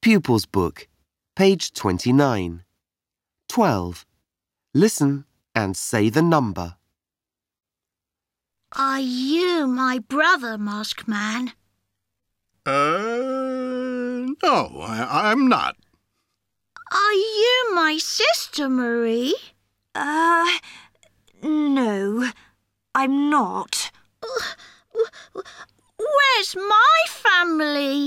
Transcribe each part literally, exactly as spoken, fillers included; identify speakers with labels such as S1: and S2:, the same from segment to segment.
S1: Pupils Book, page twenty-nine. twelve. Listen and say the number.
S2: Are you my brother, Masked Man?
S3: Uh, no, I, I'm not.
S2: Are you my sister, Marie?
S4: Uh, no, I'm not.
S2: Where's my family?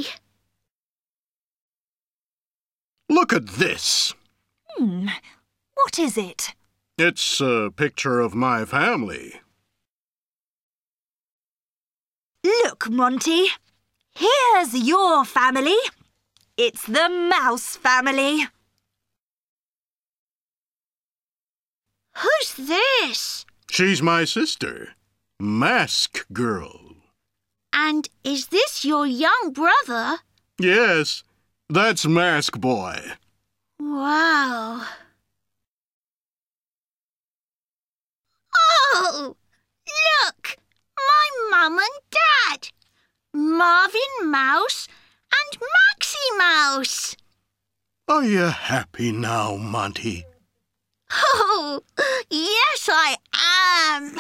S3: Look at this.
S4: Hmm, what is it?
S3: It's a picture of my family.
S4: Look, Monty. Here's your family. It's the Mouse family.
S2: Who's this?
S3: She's my sister, Mask Girl.
S2: And is this your young brother?
S3: Yes, that's Mask Boy.
S2: Wow. Oh, look! My mum and Dad. Marvin Mouse and Maxie Mouse.
S3: Are you happy now, Monty?
S2: Oh, yes, I am.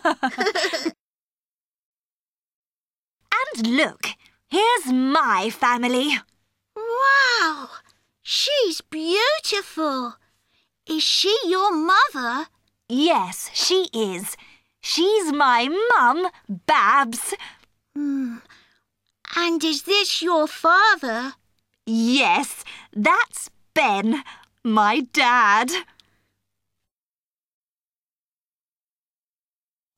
S4: And look, here's my family.
S2: Wow, she's beautiful. Is she your mother?
S4: Yes, she is. She's my mum, Babs.
S2: Hmm. And is this your father?
S4: Yes, that's Ben, my dad.